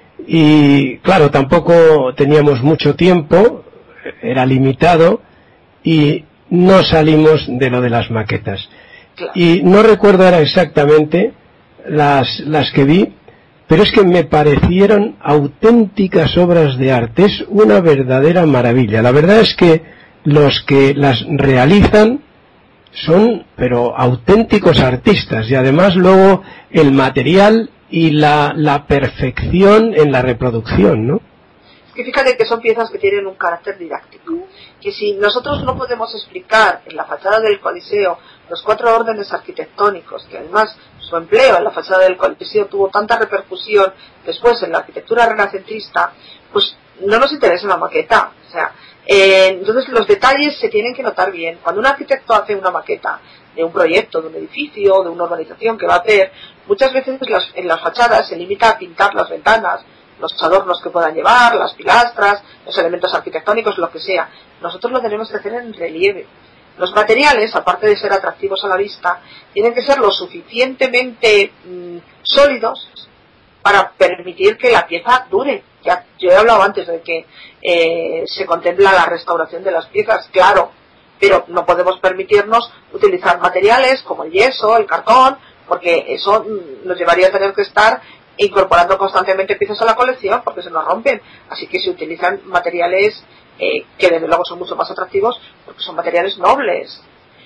S6: y claro, tampoco teníamos mucho tiempo, era limitado, y no salimos de lo de las maquetas.
S7: Claro.
S6: Y no recuerdo ahora exactamente las que vi, pero es que me parecieron auténticas obras de arte. Es una verdadera maravilla. La verdad es que los que las realizan son, pero auténticos artistas, y además luego el material y la perfección en la reproducción, ¿no?
S7: Que fíjate que son piezas que tienen un carácter didáctico, que si nosotros no podemos explicar en la fachada del Coliseo los 4 órdenes arquitectónicos, que además su empleo en la fachada del Coliseo tuvo tanta repercusión después en la arquitectura renacentista, pues no nos interesa una maqueta. O sea, entonces los detalles se tienen que notar bien. Cuando un arquitecto hace una maqueta de un proyecto, de un edificio, de una urbanización que va a hacer, muchas veces en las fachadas se limita a pintar las ventanas, los adornos que puedan llevar, las pilastras, los elementos arquitectónicos, lo que sea. Nosotros lo tenemos que hacer en relieve. Los materiales, aparte de ser atractivos a la vista, tienen que ser lo suficientemente sólidos para permitir que la pieza dure. Ya, yo he hablado antes de que se contempla la restauración de las piezas, claro, pero no podemos permitirnos utilizar materiales como el yeso, el cartón, porque eso nos llevaría a tener que estar incorporando constantemente piezas a la colección porque se nos rompen. Así que se utilizan materiales que desde luego son mucho más atractivos porque son materiales nobles.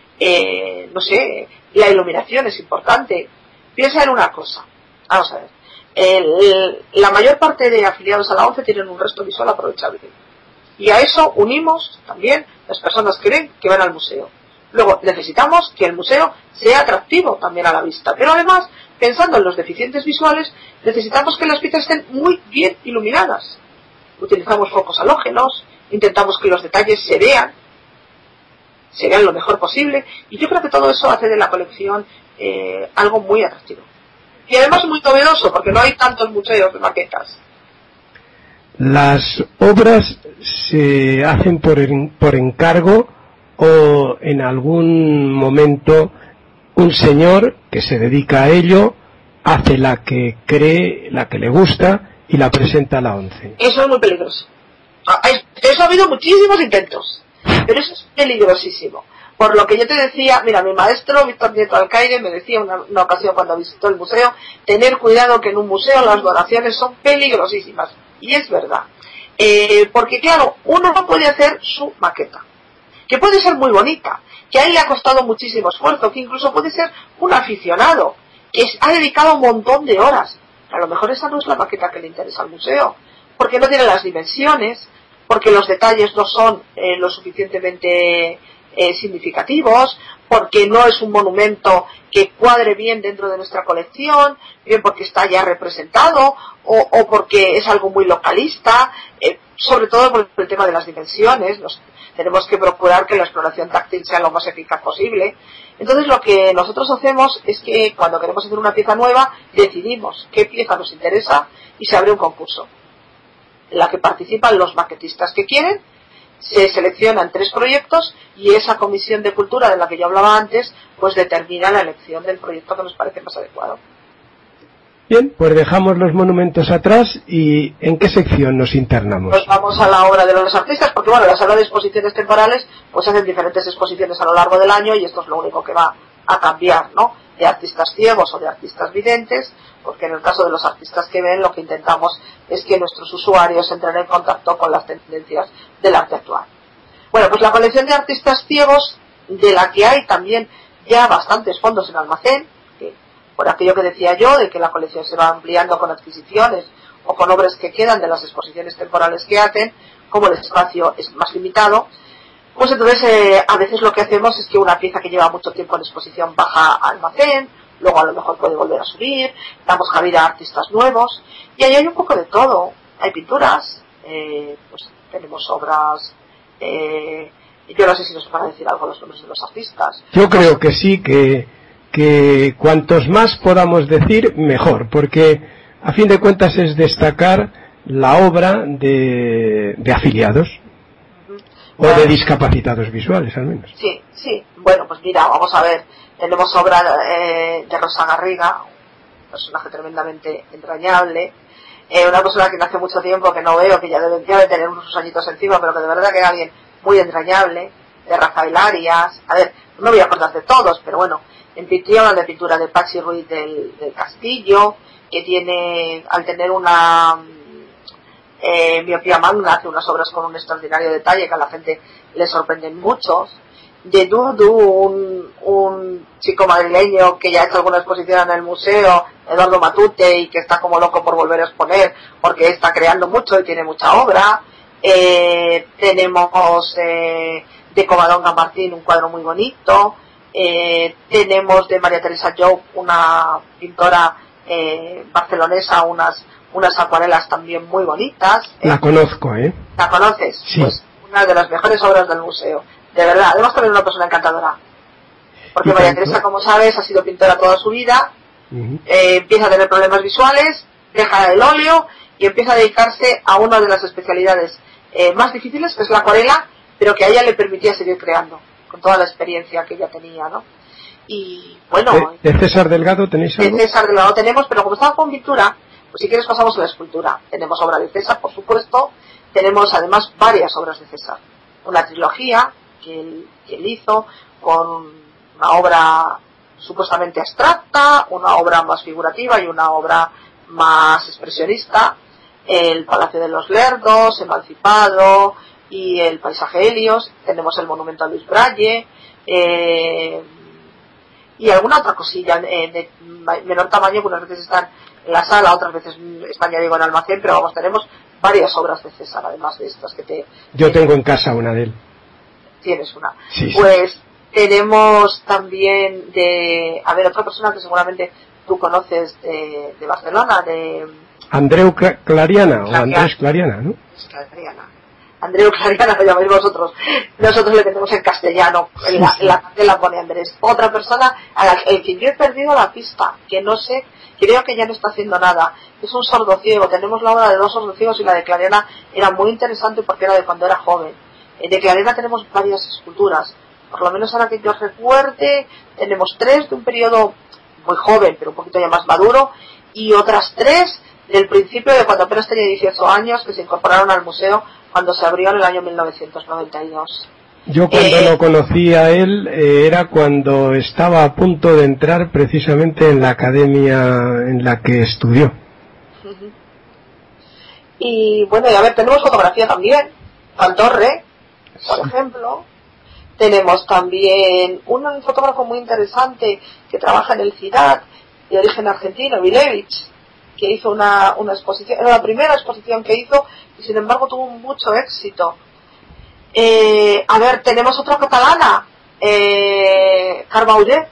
S7: No sé, la iluminación es importante. Piensa en una cosa, vamos a ver, la mayor parte de afiliados a la ONCE tienen un resto visual aprovechable, y a eso unimos también las personas que ven que van al museo. Luego necesitamos que el museo sea atractivo también a la vista, pero además, pensando en los deficientes visuales, necesitamos que las piezas estén muy bien iluminadas. Utilizamos focos halógenos, intentamos que los detalles se vean lo mejor posible, y yo creo que todo eso hace de la colección algo muy atractivo. Y además muy novedoso, porque no hay tantos museos de maquetas.
S6: ¿Las obras se hacen por encargo o en algún momento un señor que se dedica a ello hace la que cree, la que le gusta y la presenta a la ONCE?
S7: Eso es muy peligroso. Eso ha habido muchísimos intentos, pero eso es peligrosísimo. Por lo que yo te decía, mira, mi maestro Víctor Nieto Alcaire me decía una ocasión cuando visitó el museo, tener cuidado que en un museo las donaciones son peligrosísimas. Y es verdad. Porque claro, uno no puede hacer su maqueta, que puede ser muy bonita, que a él le ha costado muchísimo esfuerzo, que incluso puede ser un aficionado, que ha dedicado un montón de horas. A lo mejor esa no es la maqueta que le interesa al museo, porque no tiene las dimensiones, porque los detalles no son lo suficientemente significativos, porque no es un monumento que cuadre bien dentro de nuestra colección, bien porque está ya representado, o porque es algo muy localista, sobre todo por el tema de las dimensiones. Tenemos que procurar que la exploración táctil sea lo más eficaz posible. Entonces lo que nosotros hacemos es que cuando queremos hacer una pieza nueva, decidimos qué pieza nos interesa y se abre un concurso en la que participan los maquetistas que quieren. Se seleccionan 3 proyectos y esa comisión de cultura de la que yo hablaba antes pues determina la elección del proyecto que nos parece más adecuado.
S6: Bien, pues dejamos los monumentos atrás y ¿en qué sección nos internamos?
S7: Pues vamos a la obra de los artistas, porque bueno, la sala de exposiciones temporales pues hacen diferentes exposiciones a lo largo del año y esto es lo único que va a cambiar, ¿no? De artistas ciegos o de artistas videntes, porque en el caso de los artistas que ven lo que intentamos es que nuestros usuarios entren en contacto con las tendencias del arte actual. Bueno, pues la colección de artistas ciegos, de la que hay también ya bastantes fondos en almacén, por aquello que decía yo, de que la colección se va ampliando con adquisiciones o con obras que quedan de las exposiciones temporales que hacen, como el espacio es más limitado, pues entonces a veces lo que hacemos es que una pieza que lleva mucho tiempo en exposición baja al almacén, luego a lo mejor puede volver a subir, damos cabida a artistas nuevos, y ahí hay un poco de todo. Hay pinturas, pues tenemos obras, yo no sé si nos van a decir algo los nombres de los artistas.
S6: Yo creo que sí, que cuantos más podamos decir, mejor, porque a fin de cuentas es destacar la obra de afiliados, o de discapacitados visuales, al menos.
S7: Sí, sí. Bueno, pues mira, vamos a ver. Tenemos obra de Rosa Garriga, un personaje tremendamente entrañable. Una persona que no hace mucho tiempo que no veo, que ya debe tener unos añitos encima, pero que de verdad que era alguien muy entrañable. De Rafael Arias. A ver, no voy a acordar de todos, pero bueno. En pintura, de pintura de Pachi Ruiz del Castillo, que tiene, al tener una miopía magna, hace unas obras con un extraordinario detalle que a la gente le sorprenden muchos. De Dudu, un chico madrileño que ya ha hecho alguna exposición en el museo, Eduardo Matute, y que está como loco por volver a exponer porque está creando mucho y tiene mucha obra. Tenemos de Covadonga Martín un cuadro muy bonito. Tenemos de María Teresa Jou, una pintora barcelonesa, unas acuarelas también muy bonitas.
S6: La conozco,
S7: ¿La conoces?
S6: Sí.
S7: Pues una de las mejores obras del museo. De verdad, además también una persona encantadora. Porque María Teresa, como sabes, ha sido pintora toda su vida, empieza a tener problemas visuales, deja el óleo y empieza a dedicarse a una de las especialidades más difíciles, que es la acuarela, pero que a ella le permitía seguir creando, con toda la experiencia que ella tenía, ¿no? Y bueno...
S6: ¿De César Delgado tenéis algo?
S7: De César Delgado tenemos, pero como estaba con pintura, pues si quieres pasamos a la escultura. Tenemos obra de César, por supuesto, tenemos además varias obras de César. Una trilogía que él hizo con una obra supuestamente abstracta, una obra más figurativa y una obra más expresionista. El Palacio de los Lerdos, Emancipado y el Paisaje Helios. Tenemos el monumento a Luis Braille y alguna otra cosilla de menor tamaño que unas veces están en la sala, otras veces están, ya digo, en almacén, pero vamos, tenemos varias obras de César, además de estas que
S6: Yo tengo en casa una de él.
S7: Tienes una.
S6: Sí,
S7: pues tenemos también a ver, otra persona que seguramente tú conoces de Barcelona, de...
S6: Andreu Clariana, o Andrés Clariana, ¿no?
S7: Clariana. Andreu Clariana lo llamáis vosotros. Nosotros le tenemos en castellano, en la cartela pone Andrés. Otra persona el que yo he perdido la pista, que no sé, creo que ya no está haciendo nada. Es un sordociego. Tenemos la obra de dos sordociegos y la de Clariana era muy interesante porque era de cuando era joven. De Clariana tenemos varias esculturas. Por lo menos ahora que yo recuerde, tenemos 3 de un periodo muy joven, pero un poquito ya más maduro, y otras 3 del principio de cuando apenas tenía 18 años, que se incorporaron al museo cuando se abrió en el año 1992.
S6: Yo cuando lo conocí a él era cuando estaba a punto de entrar precisamente en la academia en la que estudió.
S7: Y bueno, y a ver, tenemos fotografía también, Juan Torre, por ejemplo. Tenemos también un fotógrafo muy interesante que trabaja en el CIDAD, de origen argentino, Vilevich, que hizo una exposición, era la primera exposición que hizo y sin embargo tuvo mucho éxito. A ver, tenemos otra catalana, Carme Auger,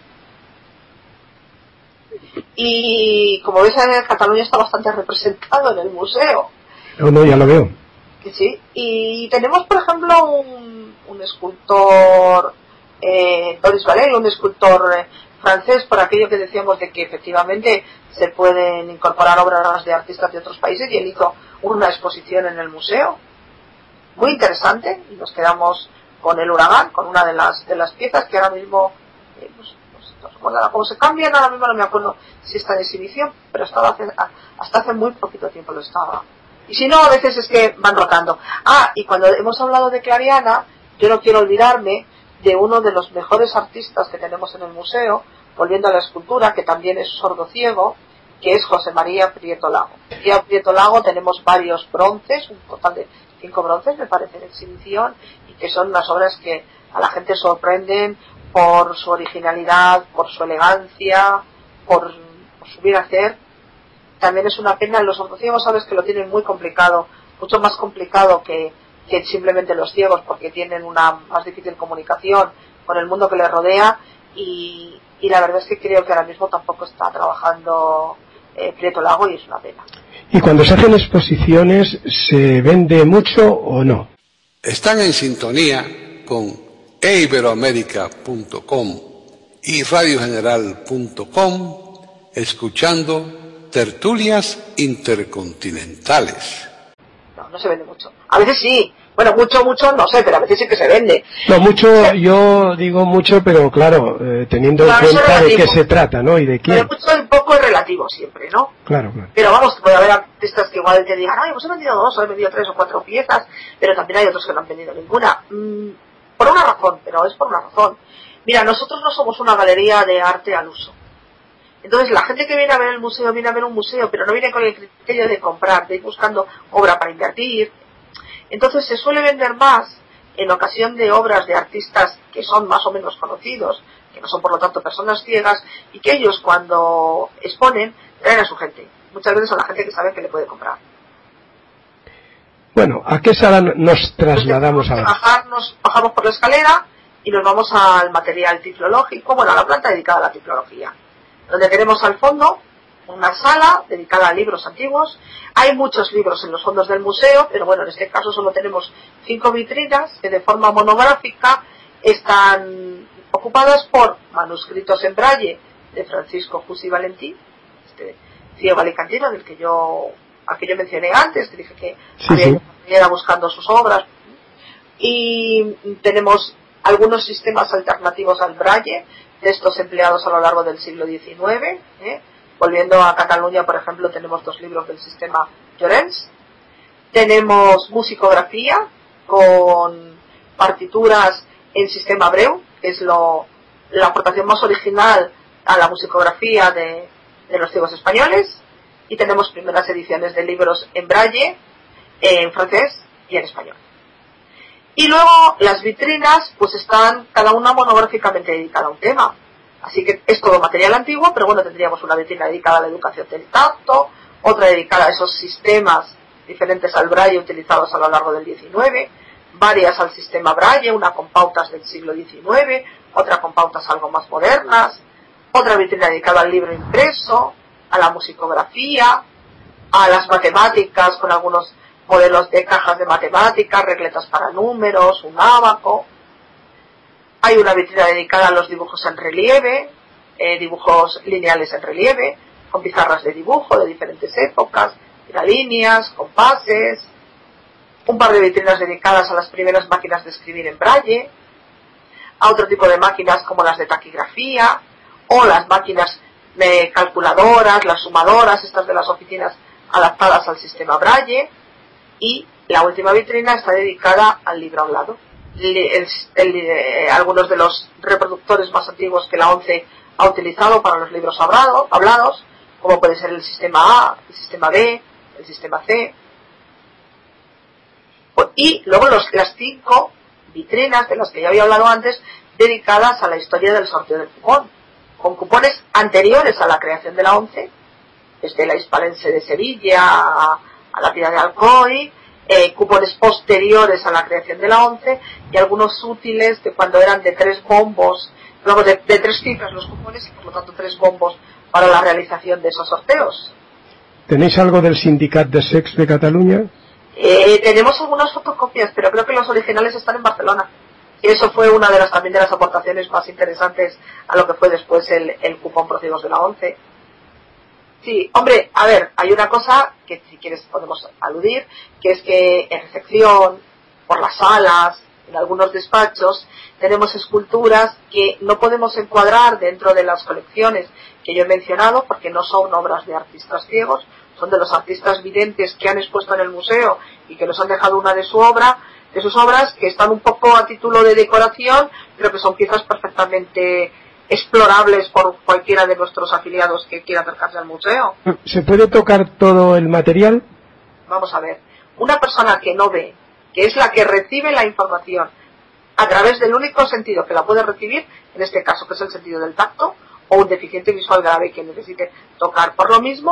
S7: y como ves, Cataluña está bastante representado en el museo.
S6: No, ya lo veo.
S7: Sí, y tenemos por ejemplo un escultor, Doris Valel, un escultor francés, por aquello que decíamos de que efectivamente se pueden incorporar obras de artistas de otros países, y él hizo una exposición en el museo muy interesante y nos quedamos con el Huracán, con una de las piezas que ahora mismo no recuerdo cómo se cambian, ahora mismo no me acuerdo si está en exhibición, pero estaba hasta hace muy poquito tiempo lo estaba. Y si no, a veces es que van rotando. Y cuando hemos hablado de Clariana, yo no quiero olvidarme de uno de los mejores artistas que tenemos en el museo, volviendo a la escultura, que también es sordociego, que es José María Prieto Lago. Y a Prieto Lago tenemos varios bronces, un total de 5 bronces, me parece, en exhibición, y que son unas obras que a la gente sorprenden por su originalidad, por su elegancia, por su bien hacer. también es una pena. Los sordociegos sabes que lo tienen muy complicado, mucho más complicado que simplemente los ciegos, porque tienen una más difícil comunicación con el mundo que les rodea, y la verdad es que creo que ahora mismo tampoco está trabajando Prieto Lago, y es una pena.
S6: ¿Y cuando se hacen exposiciones se vende mucho o no?
S1: Están en sintonía con eiberoamerica.com y radiogeneral.com, escuchando tertulias intercontinentales.
S7: No se vende mucho. A veces sí. Bueno, mucho, no sé, pero a veces sí que se vende.
S6: No, mucho, yo digo mucho, pero claro, teniendo en cuenta de qué se trata, ¿no? Y de quién.
S7: Pero mucho un poco es relativo siempre, ¿no?
S6: Claro.
S7: Pero vamos, puede haber artistas que igual te digan, oye, pues he vendido 2, o he vendido 3 o 4 piezas, pero también hay otros que no han vendido ninguna. Por una razón, pero es por una razón. Mira, nosotros no somos una galería de arte al uso. Entonces la gente que viene a ver el museo viene a ver un museo, pero no viene con el criterio de comprar, de ir buscando obra para invertir. Entonces se suele vender más en ocasión de obras de artistas que son más o menos conocidos, que no son por lo tanto personas ciegas, y que ellos cuando exponen traen a su gente. Muchas veces a la gente que sabe que le puede comprar.
S6: Bueno, ¿a qué sala nos trasladamos ahora?
S7: Bajamos por la escalera y nos vamos al material tiflológico, bueno, a la planta dedicada a la tiflología, donde tenemos al fondo una sala dedicada a libros antiguos. Hay muchos libros en los fondos del museo, pero bueno, en este caso solo tenemos 5 vitrinas que de forma monográfica están ocupadas por manuscritos en braille de Francisco Jussi Valentín, este ciego alicantino al que yo mencioné antes, que dije que había ido buscando sus obras. Y tenemos algunos sistemas alternativos al braille, de estos empleados a lo largo del siglo XIX. Volviendo a Cataluña, por ejemplo, tenemos 2 libros del sistema Llorens. Tenemos musicografía con partituras en sistema Breu, que es la aportación más original a la musicografía de los ciegos españoles. Y tenemos primeras ediciones de libros en braille, en francés y en español. Y luego las vitrinas pues están cada una monográficamente dedicada a un tema. Así que es todo material antiguo, pero bueno, tendríamos una vitrina dedicada a la educación del tacto, otra dedicada a esos sistemas diferentes al braille utilizados a lo largo del XIX, varias al sistema braille, una con pautas del siglo XIX, otra con pautas algo más modernas, otra vitrina dedicada al libro impreso, a la musicografía, a las matemáticas con algunos modelos de cajas de matemáticas, regletas para números, un ábaco. Hay una vitrina dedicada a los dibujos en relieve, dibujos lineales en relieve, con pizarras de dibujo de diferentes épocas, tiralíneas, compases. Un par de vitrinas dedicadas a las primeras máquinas de escribir en braille, a otro tipo de máquinas como las de taquigrafía, o las máquinas de calculadoras, las sumadoras, estas de las oficinas adaptadas al sistema braille. Y la última vitrina está dedicada al libro hablado. Algunos de los reproductores más antiguos que la ONCE ha utilizado para los libros hablados, como puede ser el sistema A, el sistema B, el sistema C. Y luego las 5 vitrinas de las que ya había hablado antes, dedicadas a la historia del sorteo del cupón, con cupones anteriores a la creación de la ONCE, desde la Hispalense de Sevilla a la Piedad de Alcoy, cupones posteriores a la creación de la ONCE, y algunos útiles de cuando eran de 3 bombos, luego de 3 cifras los cupones, y por lo tanto 3 bombos para la realización de esos sorteos.
S6: ¿Tenéis algo del Sindicat de Sex de Cataluña?
S7: Tenemos algunas fotocopias, pero creo que los originales están en Barcelona. Y eso fue una de las también de las aportaciones más interesantes a lo que fue después el cupón por ciegos de la ONCE. Sí, hombre, a ver, hay una cosa que si quieres podemos aludir, que es que en recepción, por las salas, en algunos despachos, tenemos esculturas que no podemos encuadrar dentro de las colecciones que yo he mencionado, porque no son obras de artistas ciegos, son de los artistas videntes que han expuesto en el museo y que nos han dejado una de sus obras, que están un poco a título de decoración, pero que son piezas perfectamente explorables por cualquiera de nuestros afiliados que quiera acercarse al museo.
S6: ¿Se puede tocar todo el material?
S7: Vamos a ver, una persona que no ve, que es la que recibe la información a través del único sentido que la puede recibir, en este caso que es el sentido del tacto, o un deficiente visual grave que necesite tocar por lo mismo,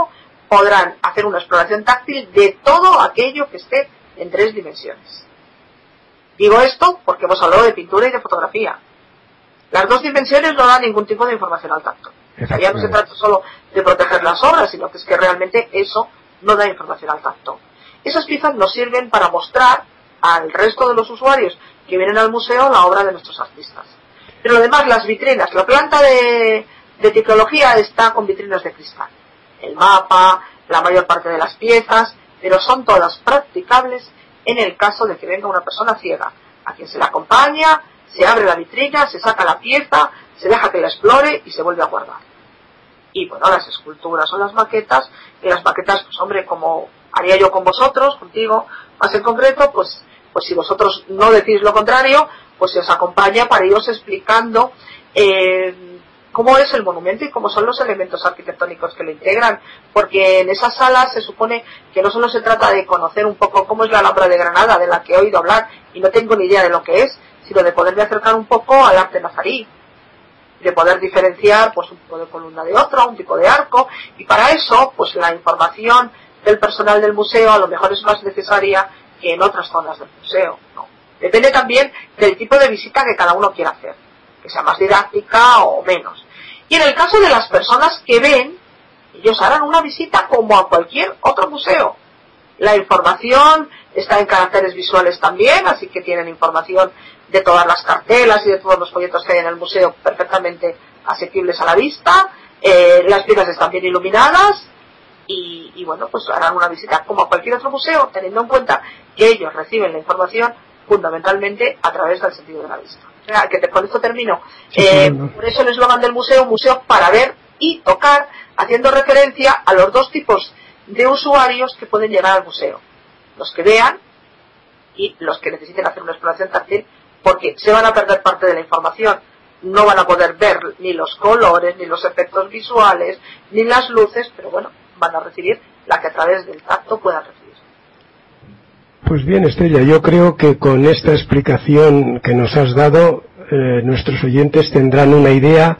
S7: podrán hacer una exploración táctil de todo aquello que esté en 3 dimensiones. Digo esto porque hemos hablado de pintura y de fotografía. Las 2 dimensiones no dan ningún tipo de información al tacto. O sea, ya no se trata solo de proteger las obras, sino que es que realmente eso no da información al tacto. Esas piezas nos sirven para mostrar al resto de los usuarios que vienen al museo la obra de nuestros artistas. Pero además las vitrinas, la planta de tiflología está con vitrinas de cristal. El mapa, la mayor parte de las piezas, pero son todas practicables en el caso de que venga una persona ciega, a quien se la acompaña, se abre la vitrina, se saca la pieza, se deja que la explore y se vuelve a guardar. Y bueno, las esculturas o las maquetas, que las maquetas, pues hombre, como haría yo con vosotros, contigo, más en concreto, pues si vosotros no decís lo contrario, pues se os acompaña para iros explicando cómo es el monumento y cómo son los elementos arquitectónicos que lo integran, porque en esas salas se supone que no solo se trata de conocer un poco cómo es la Alhambra de Granada, de la que he oído hablar y no tengo ni idea de lo que es, sino de poderme acercar un poco al arte nazarí, de poder diferenciar pues un tipo de columna de otro, un tipo de arco, y para eso pues la información del personal del museo a lo mejor es más necesaria que en otras zonas del museo, ¿no? Depende también del tipo de visita que cada uno quiera hacer, que sea más didáctica o menos. Y en el caso de las personas que ven, ellos harán una visita como a cualquier otro museo. La información está en caracteres visuales también, así que tienen información de todas las cartelas y de todos los folletos que hay en el museo perfectamente asequibles a la vista. Las piezas están bien iluminadas y bueno, pues harán una visita como a cualquier otro museo, teniendo en cuenta que ellos reciben la información fundamentalmente a través del sentido de la vista. O sea, que con esto termino. Por eso el eslogan del museo para ver y tocar, haciendo referencia a los 2 tipos de usuarios que pueden llegar al museo. Los que vean y los que necesiten hacer una exploración táctil, porque se van a perder parte de la información. No van a poder ver ni los colores, ni los efectos visuales, ni las luces, pero bueno, van a recibir la que a través del tacto puedan recibir.
S6: Pues bien, Estrella, yo creo que con esta explicación que nos has dado, nuestros oyentes tendrán una idea,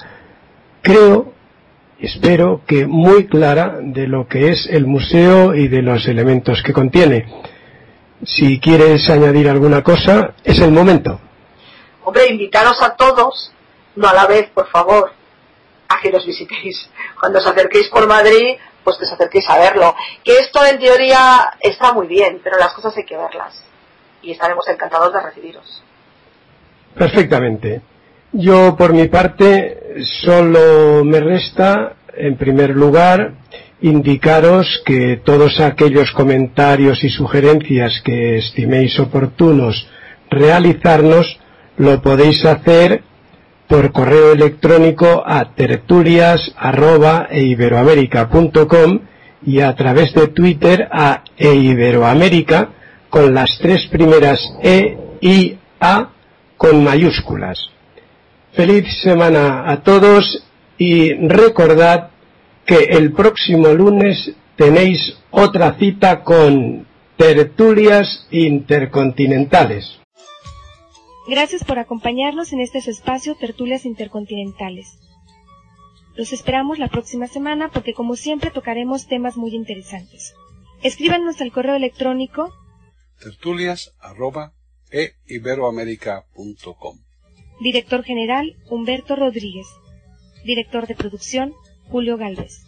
S6: espero que muy clara de lo que es el museo y de los elementos que contiene. Si quieres añadir alguna cosa, es el momento.
S7: Hombre, invitaros a todos, no a la vez, por favor, a que nos visitéis. Cuando os acerquéis por Madrid, pues que os acerquéis a verlo. Que esto en teoría está muy bien, pero las cosas hay que verlas. Y estaremos encantados de recibiros.
S6: Perfectamente. Yo, por mi parte, solo me resta, en primer lugar, indicaros que todos aquellos comentarios y sugerencias que estiméis oportunos realizarnos, lo podéis hacer por correo electrónico a tertulias@eiberoamerica.com y a través de Twitter a eiberoamerica con las 3 primeras E y A con mayúsculas. Feliz semana a todos y recordad que el próximo lunes tenéis otra cita con Tertulias Intercontinentales.
S5: Gracias por acompañarnos en este su espacio Tertulias Intercontinentales. Los esperamos la próxima semana porque como siempre tocaremos temas muy interesantes. Escríbanos al correo electrónico
S1: tertulias@eiberoamerica.com.
S5: Director General Humberto Rodríguez. Director de Producción Julio Gálvez.